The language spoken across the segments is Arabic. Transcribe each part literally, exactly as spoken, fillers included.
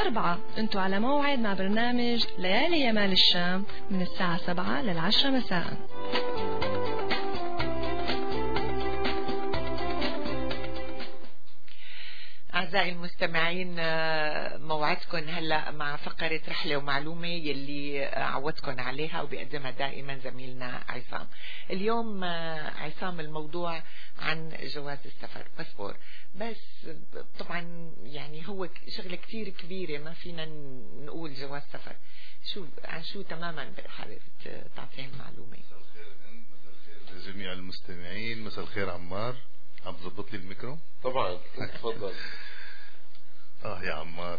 الأربعاء انتوا على موعد مع برنامج ليالي يمال الشام من الساعة سبعة للعشرة مساء. أعزائي المستمعين، موعدكم هلأ مع فقرة رحلة ومعلومة يلي عودتكم عليها وبيقدمها دائما زميلنا عصام. اليوم عصام الموضوع عن جواز السفر، باسبور، بس طبعا يعني هو شغلة كتير كبيرة، ما فينا نقول جواز سفر. شو عن شو تماما حابب تعطيهم معلومة؟ مساء الخير هند، مساء الخير لجميع المستمعين، مساء الخير عمار. عم تظبط لي الميكرو؟ طبعا تفضل. اه يا عمار.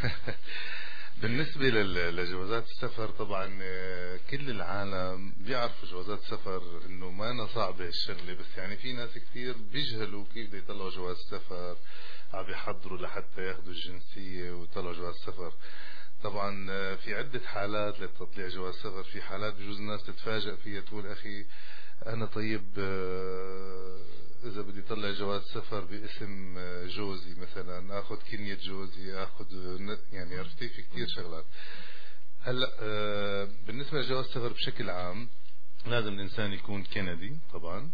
بالنسبة لجوازات السفر، طبعا كل العالم بيعرفوا جوازات السفر انه ما أنا صعبة الشغلة، بس يعني في ناس كتير بيجهلوا كيف بده يطلعوا جواز السفر، عم يحضروا لحتى ياخذوا الجنسية ويطلعوا جواز السفر. طبعا في عدة حالات لتطليع جواز السفر. في حالات بجوز الناس تتفاجأ فيها، تقول أخي أنا طيب إذا بدي طلع جواز سفر باسم جوزي مثلا، أخذ كنية جوزي، أخذ يعني عرفتي في كتير شغلات. هلا بالنسبة لجواز السفر بشكل عام لازم الإنسان يكون كندي طبعا،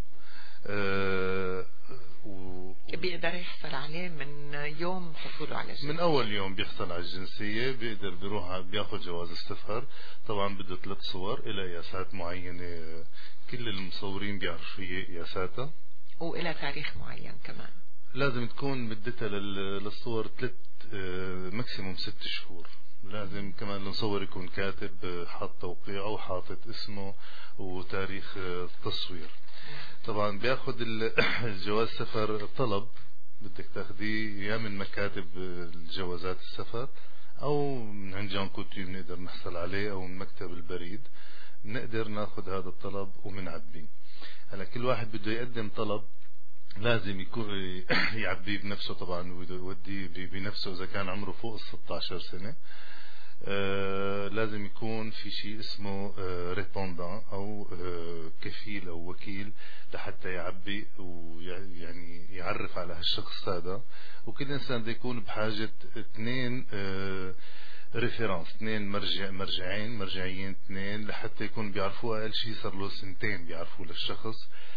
أه و... بيقدر يحصل عليه من يوم حصوله على الجنسية. من أول يوم بيحصل على الجنسية بيقدر بيروح بياخذ جواز السفر. طبعا بده ثلاث صور إلى قياسات معينة، كل المصورين بيعرفوا قياساتها، وإلى تاريخ معين كمان. لازم تكون مدتها للصور ثلاث ماكسيموم ست شهور. لازم كمان المصور يكون كاتب، حاط توقيعه وحاطط اسمه وتاريخ التصوير. طبعا بياخد الجواز سفر طلب، بدك تاخديه يا من مكاتب الجوازات السفر او من عند جان كوتي بنقدر نحصل عليه، او من مكتب البريد نقدر ناخد هذا الطلب ومنعبيه. هلا كل واحد بده يقدم طلب لازم يكون يعبيه بنفسه طبعا، ويوديه بنفسه اذا كان عمره فوق ستة عشر سنة. آه لازم يكون في شيء اسمه آه ريبوندان او آه كفيل او وكيل لحتى يعبي ويعني يعرف على هالشخص هذا. وكل انسان بده يكون بحاجة اثنين آه ريفيرانس، اثنين مرجع مرجعين مرجعيين اثنين لحتى يكون بيعرفوه. اقل شيء صار له سنتين بيعرفوه للشخص.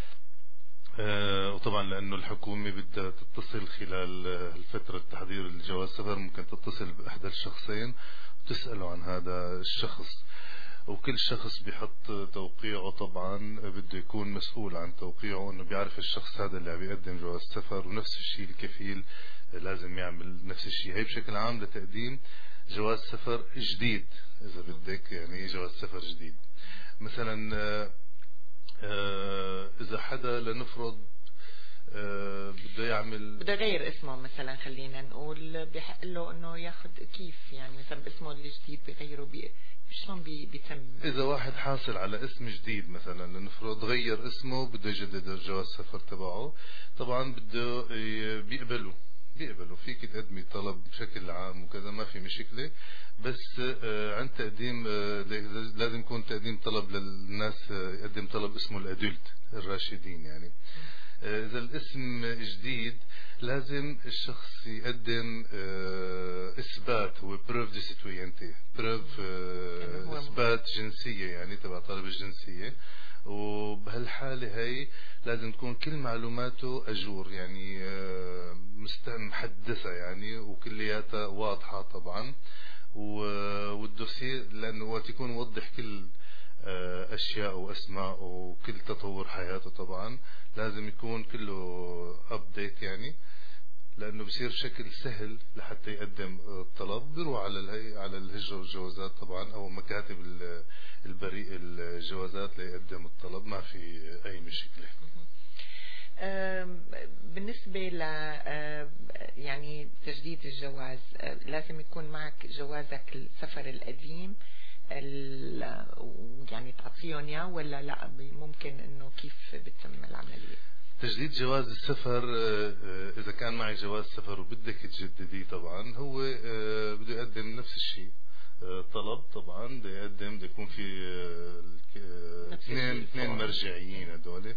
آه وطبعا لانه الحكومة بدها تتصل خلال الفترة تحضير الجواز السفر، ممكن تتصل باحدى الشخصين تسألوا عن هذا الشخص، وكل شخص بيحط توقيعه. طبعا بده يكون مسؤول عن توقيعه، انه بيعرف الشخص هذا اللي عم يقدم جواز سفر. ونفس الشيء الكفيل لازم يعمل نفس الشيء. هي بشكل عام لتقديم جواز سفر جديد اذا بدك، يعني جواز سفر جديد. مثلا اذا حدا لنفرض أه بده يعمل بده يغير اسمه مثلا، خلينا نقول بحق له انه ياخذ كيف يعني مثلا باسمه الجديد بيغيره بي... شلون بي... بيتم؟ اذا واحد حاصل على اسم جديد مثلا لنفرض غير اسمه بده يجدد الجواز السفر تبعه، طبعا بده بيقبلوا بيقبلوا فيك تقدمي طلب بشكل عام وكذا، ما في مشكلة. بس عند تقديم لازم يكون تقديم طلب للناس، يقدم طلب اسمه الادولت الراشدين. يعني إذا الاسم جديد لازم الشخص يقدم إثبات، هو بروف دي سيتوينتي، بروف إثبات جنسية يعني تبع طلب الجنسية. وبهالحالة هي لازم تكون كل معلوماته أجور، يعني محدثة يعني وكلياتها واضحة طبعا. والدوسيه لأنه وقت يكون موضح كل أشياء وأسماء وكل تطور حياته طبعا لازم يكون كله أبديت، يعني لأنه بصير بشكل سهل لحتى يقدم الطلب. بيروح على الهي على الهجرة والجوازات طبعا أو مكاتب البريء الجوازات ليقدم الطلب، ما في أي مشكلة. بالنسبة ل يعني تجديد الجواز لازم يكون معك جوازك السفر القديم يعني تعطيهم اياه ولا لا؟ ممكن انه كيف بتتم العملية؟ تجديد جواز السفر اذا كان معي جواز سفر وبدك تجدديه طبعا هو بده يقدم نفس الشيء، طلب طبعا بده يقدم، بده يكون في اثنين اثنين مرجعيين هذول،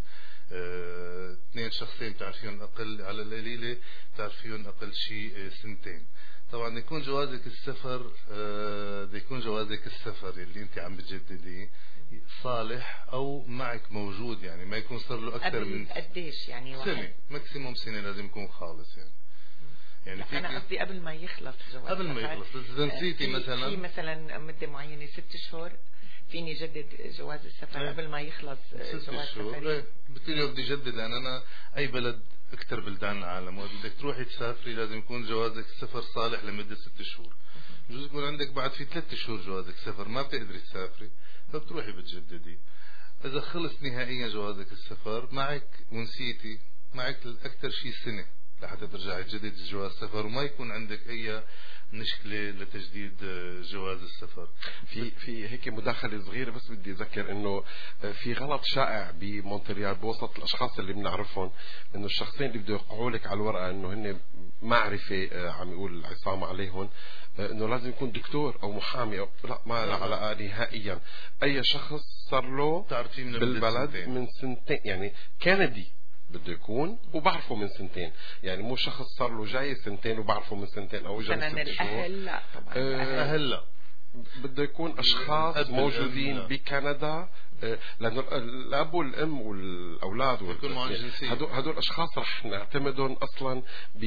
اثنين شخصين بتعرفيهم اقل على القليله بتعرفيهم اقل شيء سنتين. طبعا يكون جوازك السفر بده يكون جوازك السفر اللي انت عم بتجدديه صالح او معك موجود، يعني ما يكون صار له اكثر من قديش يعني سنه واحد. ماكسيموم سنه لازم يكون خالص يعني. يعني انا قصدي قبل ما يخلص جواز قبل ما يخلص. اذا نسيتي مثلا في مثلا مده معينه ست شهور فيني جدد جواز السفر ايه. قبل ما يخلص جواز السفر. ايه بتقولي بدي جدد، لان انا اي بلد اكثر بلدان العالم وقت بدك تروحي تسافري لازم يكون جوازك السفر صالح لمده ست شهور. بجوز يكون عندك بعد في ثلاث شهور جوازك سفر ما بتقدري تسافري فبتروحي بتجددي. اذا خلص نهائيا جوازك السفر معك ونسيتي معك اكثر شيء سنه لحتى ترجعي تجدد جواز السفر وما يكون عندك اي مشكلة لتجديد جواز السفر. في في هيك مداخلة صغيرة بس بدي أذكر إنه في غلط شائع بمونتريال بوسط الأشخاص اللي بنعرفهم، إنه الشخصين اللي بده يوقعوا لك على الورقة إنه هن معرفة عم يقول عصام عليهم إنه لازم يكون دكتور أو محامي أو لا، ما له علاقة نهائيا. أي شخص صار له بالبلد من سنتين يعني كندي بده يكون وبعرفه من سنتين، يعني مو شخص صار له جاي سنتين وبعرفه من سنتين او جاي من ست شهور. الاهل لا طبعا الاهل لا، بده يكون اشخاص موجودين بكندا، لانه الاب والام والاولاد هدول هدول اشخاص رح نعتمدهم اصلا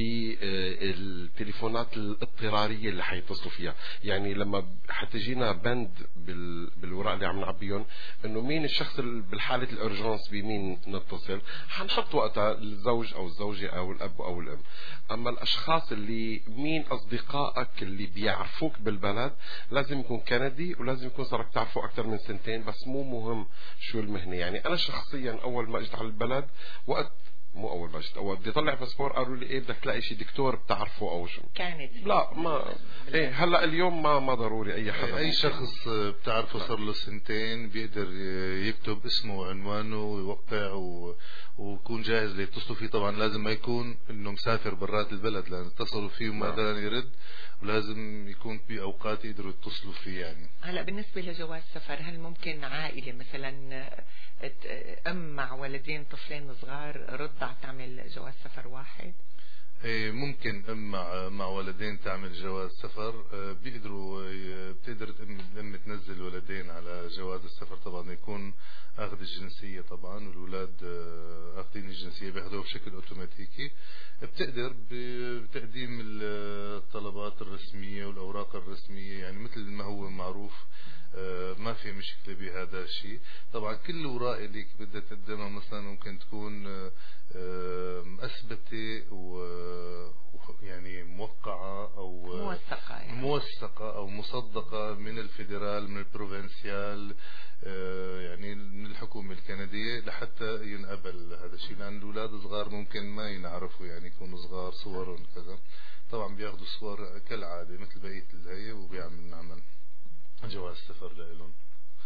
بالتليفونات الاضطراريه اللي حيتصلوا فيها. يعني لما حتجينا بند بالوراق اللي عم نعبيهم انه مين الشخص بالحاله الارجنس بمين نتصل، حنحط وقتها الزوج او الزوجه او الاب او الام. اما الاشخاص اللي مين اصدقائك اللي بيعرفوك بالبلد لازم يكون كندي ولازم يكون صارك تعرفه اكثر من سنتين، بس مو مهم شو المهنة. يعني أنا شخصيا أول ما أجت على البلد وقت مو أول ما أجت أول بدي أطلع باسبور قالوا لي إيه بدك تلاقي شي دكتور بتعرفه أو شو كانت لا ما إيه هلا اليوم ما ما ضروري أي حدا أي شخص بتعرفه صار له سنتين بيقدر يكتب اسمه وعنوانه ويوقع و... ويكون جاهز ليتصلوا فيه. طبعا لازم ما يكون إنه مسافر برات البلد، لأن اتصلوا فيه وما قدر يرد، ولازم يكون في أوقات يقدروا يتصلوا فيه. يعني هلا بالنسبة لجواز سفر هل ممكن عائلة مثلا أم مع ولدين طفلين صغار رضع تعمل جواز سفر واحد؟ ايه ممكن ام مع مع ولدين تعمل جواز سفر. بيقدروا بتقدر الام تنزل ولدين على جواز السفر. طبعا يكون اخذ الجنسيه، طبعا والاولاد اخذين الجنسيه بياخذوها بشكل اوتوماتيكي. بتقدر بتقديم الطلبات الرسميه والاوراق الرسميه، يعني مثل ما هو معروف ما في مشكلة بهذا الشيء. طبعا كل الأوراق اللي بدها تقدمها مثلا ممكن تكون أثبتة ويعني موقعة أو موثقة يعني. موثقة أو مصدقة من الفيدرال من البروفنسيال يعني من الحكومة الكندية لحتى ينقبل هذا الشيء، لأن الأولاد صغار ممكن ما ينعرفوا يعني يكونوا صغار صورهم كذا. طبعا بياخذوا صور كالعادة مثل بقية الهي وبيعمل نعمل جواز سفر لإلهم.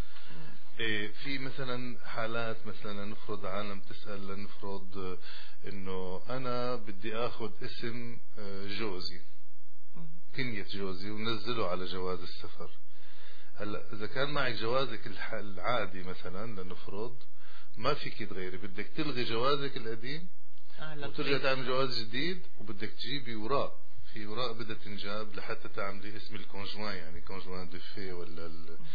إيه في مثلا حالات مثلا نفرض عالم تسأل لنفرض انه انا بدي اخذ اسم جوزي كنية جوزي ونزله على جواز السفر. هلا اذا كان معك جوازك العادي مثلا لنفرض ما فيك تغيري، بدك تلغي جوازك القديم آه وترجع تعمل جواز جديد، وبدك تجيبي وراء في وراء بدها تنجاب لحتى تعملي اسم الكونجوان، يعني كونجوان دو في ولا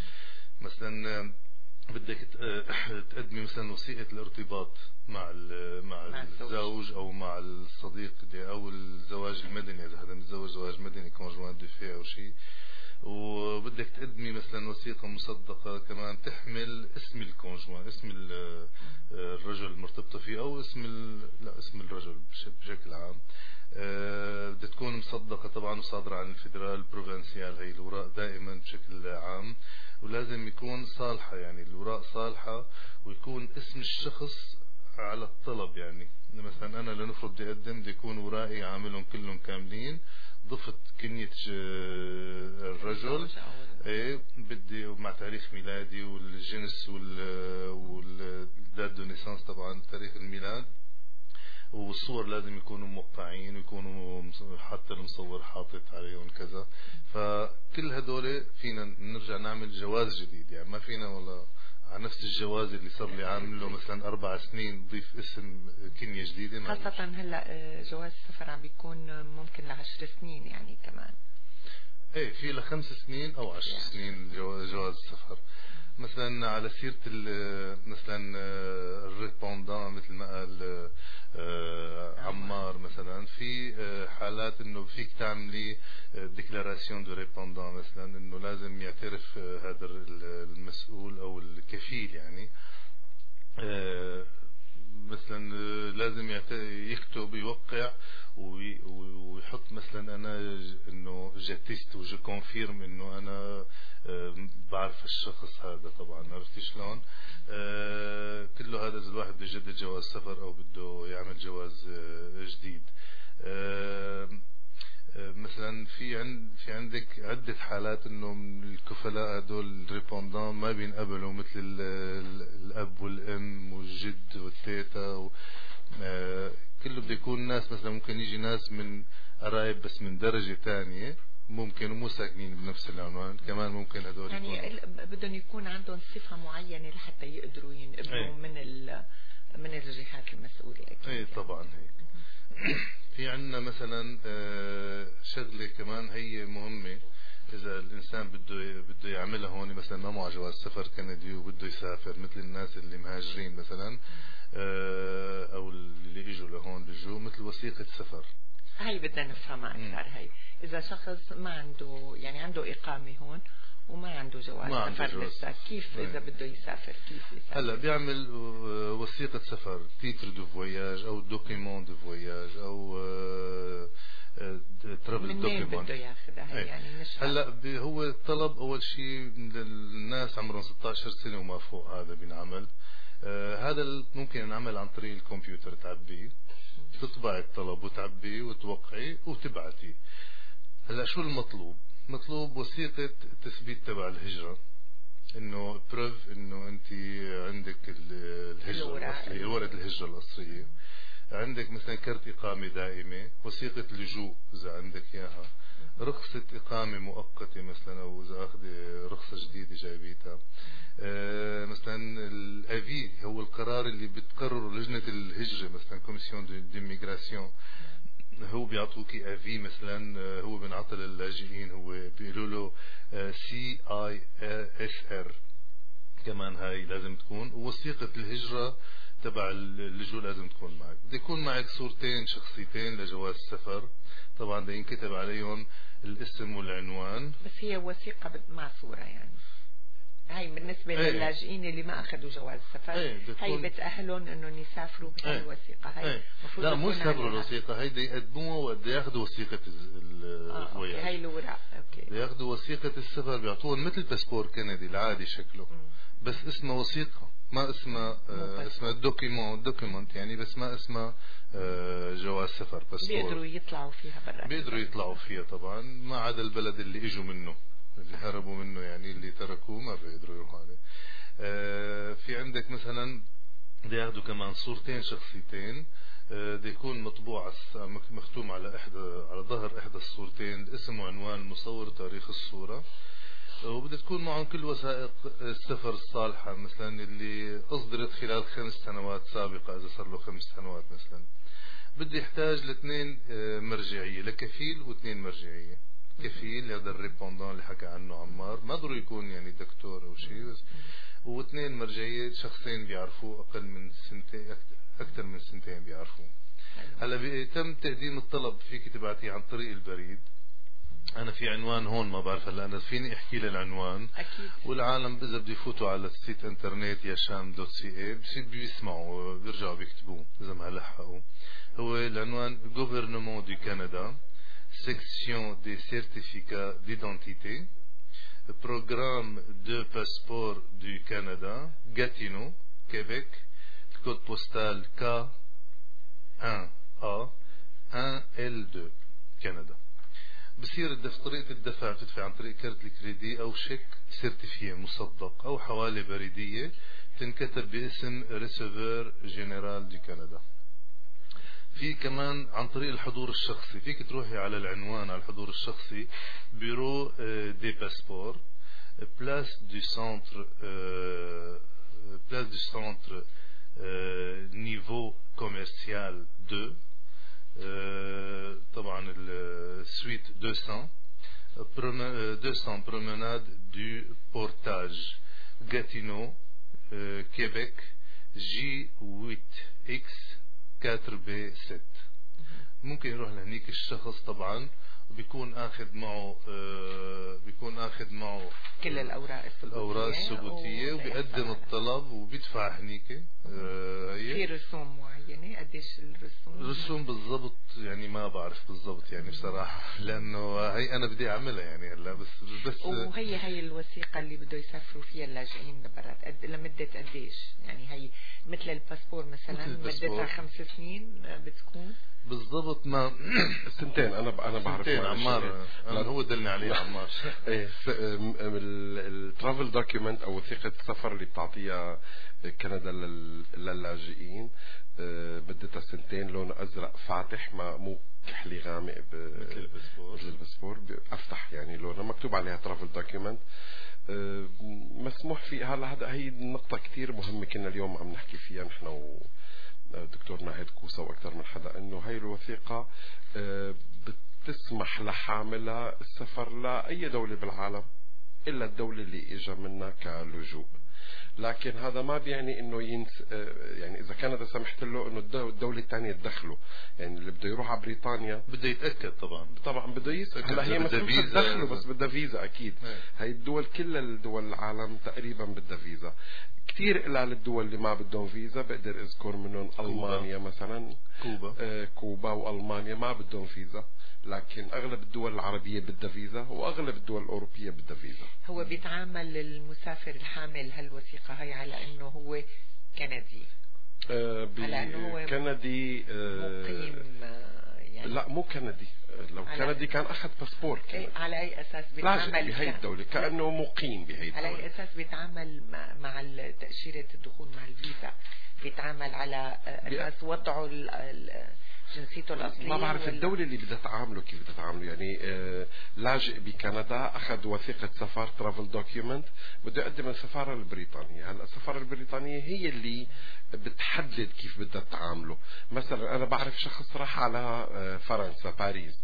مثلا بدك تقدمي مثلا وثيقة الارتباط مع مع, مع الزوج او مع الصديق او الزواج المدني اذا هذا متزوج زواج مدني كونجوان دو في او شيء، وبدك تقدمي مثلا وثيقة مصدقة كمان تحمل اسم الكونجوان اسم الرجل المرتبطة فيه او اسم لا اسم الرجل بشكل عام. بدها تكون مصدقة طبعا وصادرة عن الفيدرال بروفنسيال. هي الأوراق دائما بشكل عام ولازم يكون صالحة، يعني الأوراق صالحة ويكون اسم الشخص على الطلب. يعني مثلا أنا لنفرض بدي أقدم بدي يكون أوراقي عاملهم كلهم كاملين، ضفت كنية الرجل ايه بدي مع تاريخ ميلادي والجنس والدات دو نيسانس طبعا تاريخ الميلاد، والصور لازم يكونوا موقعين ويكونوا حتى المصور حاطط عليهم كذا. فكل هدول فينا نرجع نعمل جواز جديد، يعني ما فينا والله على نفس الجواز اللي صار لي عامل له مثلا أربع سنين ضيف اسم كنية جديدة. خاصة هلا جواز السفر عم بيكون ممكن لعشر سنين يعني كمان. ايه في لخمس سنين او عشر سنين جواز سفر. مثلا على سيرة مثلا الريبوندان مثل ما قال عمار، مثلا في حالات انه فيك تعملي ديكلاراسيون دو ريبوندان، مثلا انه لازم يعترف هذا المسؤول او الكفيل يعني مثلا لازم يكتب يوقع ويحط مثلا انا انه جاتيست وجو كونفيرم انه انا بعرف الشخص هذا. طبعا عرفتي شلون؟ أه كله هذا اذا الواحد بده يجدد جواز سفر او بده يعمل جواز جديد. أه مثلا في عند في عندك عدة حالات انه الكفلاء هدول الريبوندان ما بينقبلوا، مثل الاب والام والجد والتيتا و أه كله بده يكون ناس مثلا ممكن يجي ناس من قرايب بس من درجة تانية، ممكن ومو ساكنين بنفس العنوان كمان، ممكن هدول يعني بدهم يكون عندهم صفة معينة لحتى يقدروا ينقبلوا من من الجهات المسؤولة. أكيد اي طبعا هيك. في عندنا مثلا شغلة كمان هي مهمة، إذا الإنسان بده بده يعملها هون، مثلا ما معه جواز سفر كندي وبده يسافر، مثل الناس اللي مهاجرين مثلا أو اللي إجوا لهون بيجوا، مثل وثيقة سفر. هاي بدنا نفهمها أكثر. هاي إذا شخص ما عنده يعني عنده إقامة هون وما عنده جواز سفر لسه، كيف إذا بده يسافر كيف يسافر؟ هلا بيعمل وثيقة سفر، تيتر دو فواياج أو دوكيمون دو فواياج أو ترافل دوكيمون. من بده ياخذها يعني؟ مش هلا هو طلب أول شيء للناس عمرهم ستة عشر سنة وما فوق، هذا بينعمل. آه هذا ممكن ينعمل عن طريق الكمبيوتر، تعبيه تطبع الطلب وتعبيه وتوقعي وتبعتي. هلا شو المطلوب؟ مطلوب وثيقة تثبيت تبع الهجرة، انه بروف انه انت عندك الهجرة الاصلية، ورقة الهجرة الاصلية، عندك مثلا كرت اقامة دائمة، وثيقة لجوء اذا عندك اياها، رخصة اقامة مؤقتة مثلا، او اذا اخذ رخصة جديدة جايبيتها. آه مثلا الافي هو القرار اللي بتقرره لجنة الهجرة، مثلا كوميسيون ديميغراسيون، هو بيعطوكي افي مثلا، هو بنعطي للاجئين، هو بيقولوا له سي اي اس ار كمان، هاي لازم تكون. ووثيقة الهجرة تبع اللجوء لازم تكون معك. بده يكون معك صورتين شخصيتين لجواز السفر، طبعا بده ينكتب عليهم الاسم والعنوان. بس هي وثيقة مع صورة يعني. هاي بالنسبة ايه للاجئين اللي ما أخذوا جواز سفر، ايه هاي بتأهلهم إنهم يسافروا بهاي ايه الوثيقة. هاي ايه لا مو يسافروا الوثيقة، هاي بده يقدموها وقد ياخذوا وثيقة الفواياج. آه هاي الأوراق. أوكي. بده ياخذوا وثيقة السفر، بيعطوهم مثل باسبور كندي العادي شكله، م. بس اسمها وثيقة، ما اسمها آه اسمها دوكيمون دوكيمنت يعني، بس ما اسمها آه جواز سفر باسبور. بيقدروا يطلعوا فيها برا، بيقدروا يطلعوا فيها طبعا، ما عدا البلد اللي اجوا منه، اللي هربوا منه يعني، اللي تركوه ما بيقدروا يروحوا عليه. آه في عندك مثلا بده ياخذوا كمان صورتين شخصيتين، بده يكون مطبوع مختوم على احدى على ظهر احدى الصورتين الاسم وعنوان المصور وتاريخ الصورة، وبده تكون معهم كل وثائق السفر الصالحة، مثلا اللي اصدرت خلال خمس سنوات سابقة، اذا صار له خمس سنوات مثلا. بده يحتاج لاثنين مرجعية، لكفيل واثنين مرجعية. كفيل هذا الريبوندان اللي حكى عنه عمار، ما ضروري يكون يعني دكتور او شيء، بس واثنين مرجعية شخصين بيعرفوه اقل من سنتين، اكثر من سنتين بيعرفوه. هلا بيتم تقديم الطلب، فيك تبعتيه عن طريق البريد. انا في عنوان هون ما بعرف، هلا انا فيني احكي للعنوان اكيد، والعالم اذا بده يفوتوا على السيت انترنت ياشام دوت سي اي بيسمعوا بيرجعوا بيكتبوه اذا ما لحقوا. هو العنوان Gouvernement du Canada, section des certificats d'identité, programme de passeport du Canada, Gatineau, Québec, code postal K un A un L deux, Canada. بصير الدفع، طريقة الدفع تدفع عن طريق كارت الكريدي أو شيك سيرتيفيه مصدق أو حوالة بريدية تنكتب باسم ريسيفور جنرال دي كندا. في كمان عن طريق الحضور الشخصي، فيك تروحي على العنوان على الحضور الشخصي، بيرو دي باسبور، بلاس دي سنتر بلاس دي سنتر نيفو كوميرسيال اثنين، طبعا السويت مئتين deux cents promenade du Portage, Gatineau, euh, Québec, جي ثمانية إكس أربعة بي ستة. ممكن يروح لهنيك الشخص طبعا بيكون اخذ معه آه بيكون اخذ معه كل الاوراق الثبوتيه الاوراق الثبوتيه وبيقدم الطلب وبيدفع هنيك. آه في رسوم معينه؟ قديش الرسوم؟ رسوم بالضبط يعني ما بعرف بالضبط يعني بصراحه، لانه هي انا بدي اعملها يعني هلا بس بس وهي هي الوثيقه اللي بده يسافروا فيها اللاجئين لبرات قد لمده قديش؟ يعني هي مثل الباسبور مثلا مدتها خمس سنين بتكون بالضبط. ما سنتين. انا انا بعرف عمار لانه هو دلني عليه عمار. ايه الترافل دوكيومنت او وثيقه السفر اللي بتعطيها كندا للاجئين بدتها سنتين، لونه ازرق فاتح، ما مو كحلي غامق مثل الباسبور. مثل الباسبور افتح يعني لونه مكتوب عليها ترافل دوكيومنت مسموح فيه. هلا هذا هي النقطه كثير مهمه كنا اليوم عم نحكي فيها نحن و دكتور ناهد كوسا واكثر من حدا، انه هاي الوثيقه بتسمح لحاملها السفر لاي دوله بالعالم الا الدوله اللي اجى منها كلجوء. لكن هذا ما بيعني انه ينس يعني اذا كندا سمحت له انه الدوله الثانيه تدخله، يعني اللي بده يروح على بريطانيا بده يتاكد طبعا طبعا بده يتاكد. هلا هي مسموح تدخله بس بدها فيزا اكيد. هي الدول كل الدول العالم تقريبا بدها فيزا. كثير إلا للدول اللي ما بدهم فيزا بقدر اذكر منهم المانيا مثلا، كوبا آه كوبا والمانيا ما بدهم فيزا، لكن اغلب الدول العربيه بدها فيزا واغلب الدول الاوروبيه بدها فيزا. هو بيتعامل المسافر الحامل هالوثيقه هي على انه هو كندي؟ آه على انه هو كندي آه مقيم يعني؟ لا مو كندي، لو كندي كان اخذ باسبور. إيه على اي اساس بيتعامل بهي الدوله؟ كانه مقيم بهي الدوله. على اي اساس بيتعامل مع, مع تاشيره الدخول مع الفيزا؟ بيتعامل على اساس وضعه جنسيته الاصليه؟ ما بعرف الدوله اللي بدها تعامله كيف بدها تعامله. يعني آه لاجئ بكندا اخذ وثيقه سفر ترافل دوكيومنت بده يقدم السفاره البريطانيه. هلا السفاره البريطانيه هي اللي بتحدد كيف بدها تعامله. مثلا انا بعرف شخص راح على آه فرنسا باريس،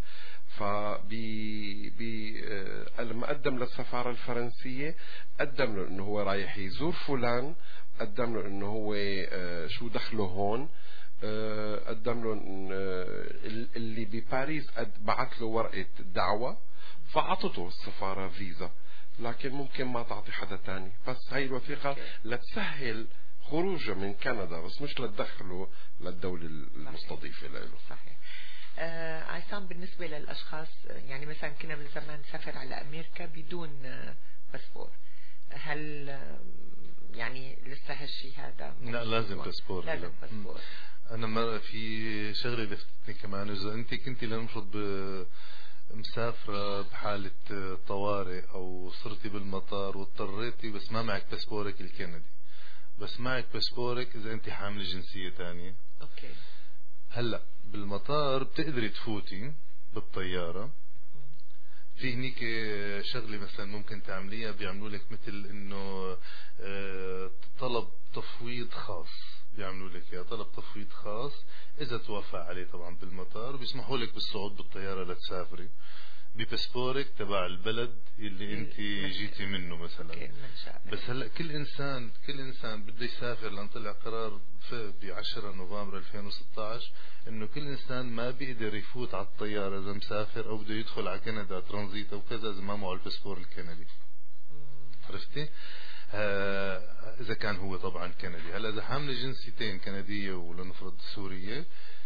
فبي بي آه لما قدم للسفاره الفرنسيه قدم له انه هو رايح يزور فلان، قدم له انه هو آه شو دخله هون، قدم له اللي بباريس بعت له ورقة دعوة فعطته السفارة فيزا، لكن ممكن ما تعطي حدا تاني. بس هاي الوثيقة لتسهل خروجه من كندا بس مش لتدخله للدولة المستضيفة له. صحيح. آه عصام، بالنسبة للأشخاص يعني مثلا كنا من زمان نسافر على أمريكا بدون آه باسبور، هل آه يعني لسه هالشيء هذا؟ لا لازم باسبور. لازم باسبور. أنا مرة في شغلة لفتتني كمان، إذا أنت كنتي لنفرض مسافرة بحالة طوارئ أو صرتي بالمطار واضطريتي بس ما معك باسبورك الكندي، بس معك باسبورك إذا أنت حاملة جنسية تانية. أوكي. هلا بالمطار بتقدري تفوتي بالطيارة، في هنيك شغلة مثلا ممكن تعمليها، بيعملوا لك مثل إنه طلب تفويض خاص، بيعملوا لك يا طلب تفويض خاص إذا توافق عليه طبعا بالمطار، بيسمحوا لك بالصعود بالطيارة لتسافري بباسبورك تبع البلد اللي انت جيتي منه مثلا. بس هلا كل انسان كل انسان بده يسافر، لان طلع قرار ب عشرة نوفمبر ألفين وستة عشر انه كل انسان ما بيقدر يفوت على الطيارة اذا مسافر او بده يدخل على كندا ترانزيت او كذا اذا ما معه الباسبور الكندي. عرفتي؟ آه اذا كان هو طبعا كندي. هلا اذا حامله جنسيتين كنديه ولنفرض سوريه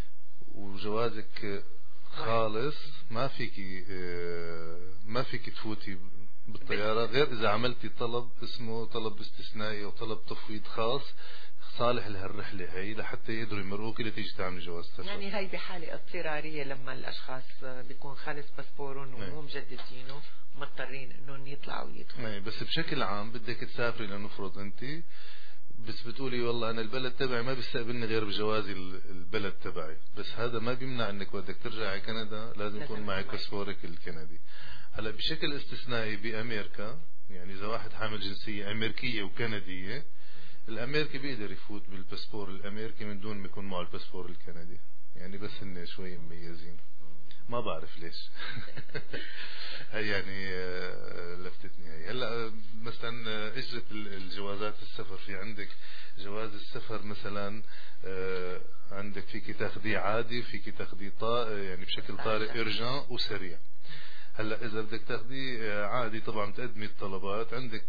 وجوازك خالص ما فيكي آه ما فيكي تفوتي بالطياره غير اذا عملتي طلب اسمه طلب استثنائي او طلب تفويض خاص صالح لهالرحله هي لحتى يقدروا يمرقوك لتيجي تعمل جواز سفر. يعني هي بحاله اضطراريه لما الاشخاص بيكون خالص باسبورهم ومو مجددينه مضطرين انهم يطلعوا ويدخلوا. بس بشكل عام بدك تسافري لنفرض انت بس بتقولي والله انا البلد تبعي ما بيستقبلني غير بجوازي البلد تبعي، بس هذا ما بيمنع انك بدك ترجع على كندا لازم يكون معك باسبورك الكندي. هلا بشكل استثنائي بامريكا يعني اذا واحد حامل جنسيه امريكيه وكنديه، الامريكي بيقدر يفوت بالباسبور الامريكي من دون ما يكون معه الباسبور الكندي، يعني بس هن شوي مميزين. ما بعرف ليش. هي يعني لفتتني هي. هلا مثلا اجرة الجوازات السفر، في عندك جواز السفر مثلا عندك فيك تاخذيه عادي، فيك تاخذيه يعني بشكل طارئ ايرجان وسريع. هلا اذا بدك تاخذيه عادي طبعا تقدمي الطلبات، عندك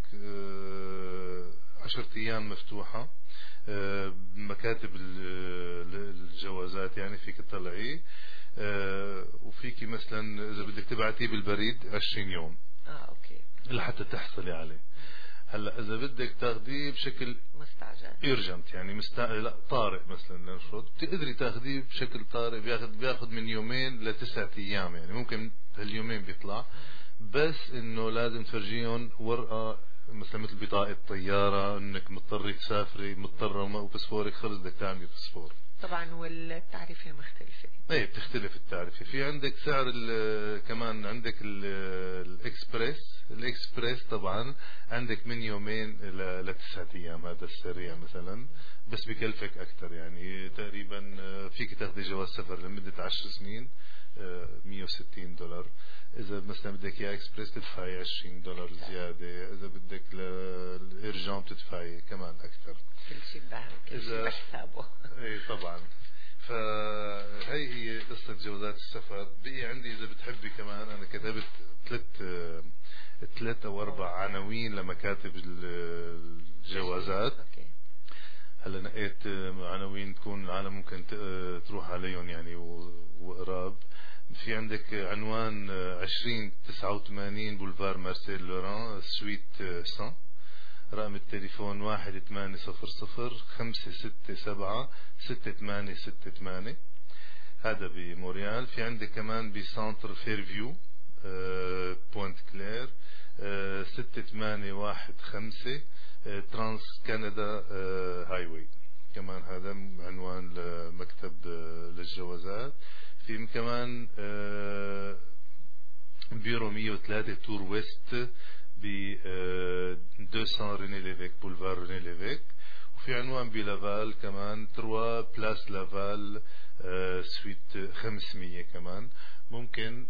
عشرة ايام مفتوحة مكاتب الجوازات، يعني فيك تطلعيه، وفيك مثلا اذا بدك تبعتيه بالبريد عشرين يوم اه اوكي لحتى تحصلي عليه. هلا اذا بدك تاخذيه بشكل مستعجل ايرجنت يعني مستا... لا طارئ مثلا لنفرض، بتقدري تاخذيه بشكل طارئ، بياخذ بياخذ من يومين لتسعة ايام، يعني ممكن هاليومين بيطلع، بس انه لازم تفرجيهم ورقه مثلا مثل بطاقه طياره انك مضطري تسافري، مضطره وباسبورك خلص بدك تعملي باسبور. طبعا والتعريفه مختلفه. ايه بتختلف التعرفه. في عندك سعر كمان عندك الاكسبريس، الاكسبريس طبعا عندك من يومين لتسعة ايام، هذا السريع مثلا، بس بكلفك اكثر، يعني تقريبا فيك تاخذي جواز سفر لمده عشر سنين مية وستين دولار. اذا مثلا بدك اياه اكسبريس تدفعي عشرين دولار زياده، اذا بدك الارجان بتدفعي كمان اكثر. كل شيء كل شيء بحسابه. اي طبعا. فهي هي قصة جوازات السفر. بقي عندي إذا بتحبي كمان أنا كتبت ثلاث ثلاث أو أربع عناوين لمكاتب الجوازات. هلا نقيت عناوين تكون العالم ممكن تروح عليهم يعني وقراب. في عندك عنوان عشرين تسعة وثمانين بولفار مارسيل لوران سويت مية، رقم التليفون واحد ثمانية صفر صفر خمسة ستة سبعة ستة ثمانية ستة ثمانية، هذا بموريال. في عندك كمان بسانتر فيرفيو أه بوينت كلير أه ستة ثمانية واحد خمسة أه ترانس كندا أه هاي واي، كمان هذا عنوان لمكتب أه للجوازات. في كمان أه بيرو مية وثلاثة تور ويست ب مئتين ريني ليفيك بولفار ريني ليفيك. وفي عنوان بلافال كمان تروا بلاس لافال سويت خمسمية، كمان ممكن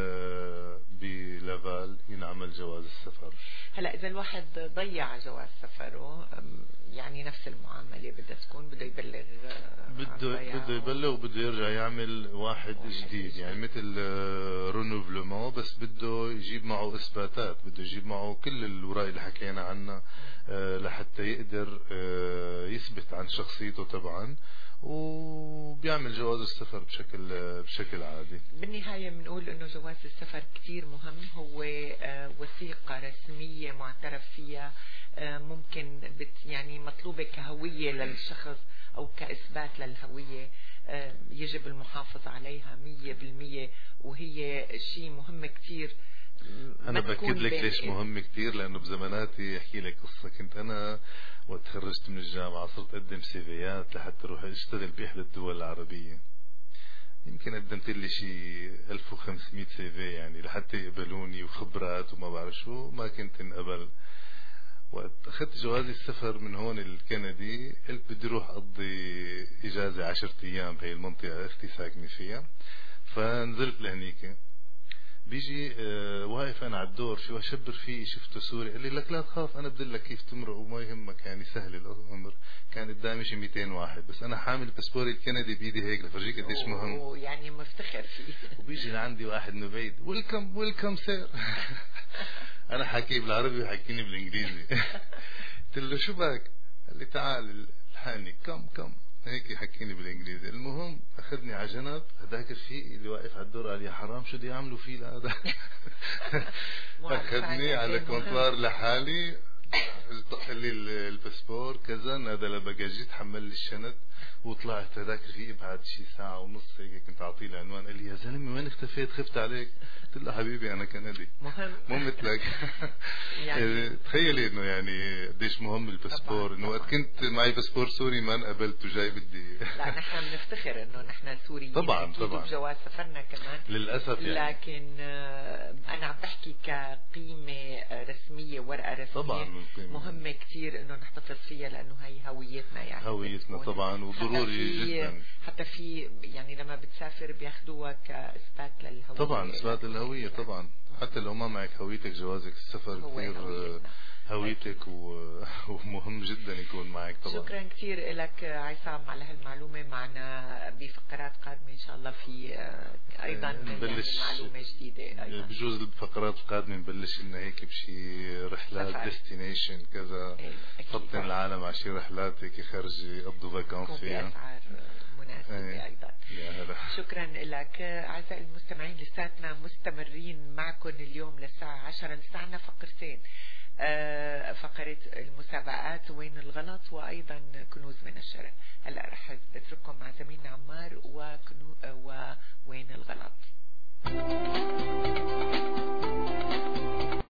بلافال ينعمل جواز السفر. هلا اذا الواحد ضيع جواز سفره يعني نفس المعامله بدها تكون، بده يبلغ بده بده يبلغ وبده يرجع يعمل واحد جديد، يعني مثل رونوفلمون، بس بده يجيب معه اثباتات، بده يجيب معه كل الوراق اللي حكينا عنها لحتى يقدر يثبت عن شخصيته طبعا، وبيعمل جواز السفر بشكل بشكل عادي. بالنهاية بنقول انه جواز السفر كتير مهم، هو وثيقة رسمية معترف فيها، ممكن بت يعني مطلوبة كهوية للشخص او كاثبات للهوية، يجب المحافظة عليها مية بالمية، وهي شيء مهم كتير. أنا بأكد لك ليش مهم كتير، لأنه بزماناتي أحكي لك قصة. كنت أنا وقت تخرجت من الجامعة صرت أقدم سيفيات لحتى أروح أشتغل بإحدى الدول العربية، يمكن قدمت لي شي ألف وخمسمية سيفي يعني لحتى يقبلوني، وخبرات وما بعرف شو، ما كنت انقبل. وقت أخذت جوازي السفر من هون الكندي قلت بدي أروح أقضي إجازة عشرة أيام بهي المنطقة أختي ساكنة فيها، فنزلت لهنيك. بيجي آه واقف انا على الدور، شو اشبر فيه شفته سوري، قال لي لك لا تخاف انا بدل لك كيف تمرق وما يهمك، يعني سهل الامر. كان قدامي شي مئتين واحد، بس انا حامل باسبوري الكندي بايدي هيك لفرجيك قديش مهم، يعني مفتخر فيه. وبيجي لعندي واحد نبيد ويلكم ويلكم سير انا حكي بالعربي وحكيني بالانجليزي قلت له شو بك؟ قال لي تعال الحقني كم كم هيك يحكيني بالانجليزي. المهم اخذني على جنب، هذاك الرفيق اللي واقف على الدور قال يا حرام شو بده يعملوا فيه لهذا اخذني على كونتوار لحالي، طق لي الباسبور كذا، هذا لباجيت، حمل لي الشنط وطلعت. هذاك الرفيق بعد شي ساعة ونص هيك كنت اعطيه العنوان، قال لي يا زلمه وين اختفيت خفت عليك. قلت له حبيبي انا كندي مهم مو مثلك يعني تخيلي انه يعني قديش مهم الباسبور، انه وقت كنت معي باسبور سوري ما انقبلت وجاي بدي لا نحن بنفتخر انه نحن سوريين طبعا طبعا بجواز سفرنا كمان للاسف يعني. لكن انا عم بحكي كقيمه رسميه، ورقه رسميه طبعا مهمه كثير انه نحتفظ فيها، لانه هي هويتنا يعني هويتنا طبعا، وضروري حتى جدا حتى إذا في يعني لما بتسافر بياخدوها كإثبات للهوية. طبعا إثبات للهوية طبعا، حتى لو ما معك هويتك جوازك السفر كثير هويتك ومهم جدا يكون معك طبعا. شكرا كثير لك عصام على هالمعلومة. معنا بفقرات قادمة إن شاء الله في أيضا نبلش معلومة جديدة أيضا. بجوز الفقرات القادمة نبلش إن هيك بشي رحلات ديستنيشن كذا، فطن العالم على شي رحلات هيك خارجي يقضوا فاكانسي بأسعار مناسبة أيضا. شكرا لك أعزائي المستمعين، لساتنا مستمرين معكم اليوم للساعة عشرة. لساعنا فقرتين، فقرة المسابقات وين الغلط وأيضا كنوز من الشرق. هلأ رح أترككم مع زميلنا عمار وكنو ووين الغلط.